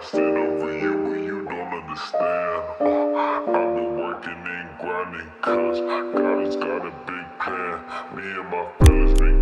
stand over you, but you don't understand. I've been working and grinding, cause God has got a big plan. Me and my fellas been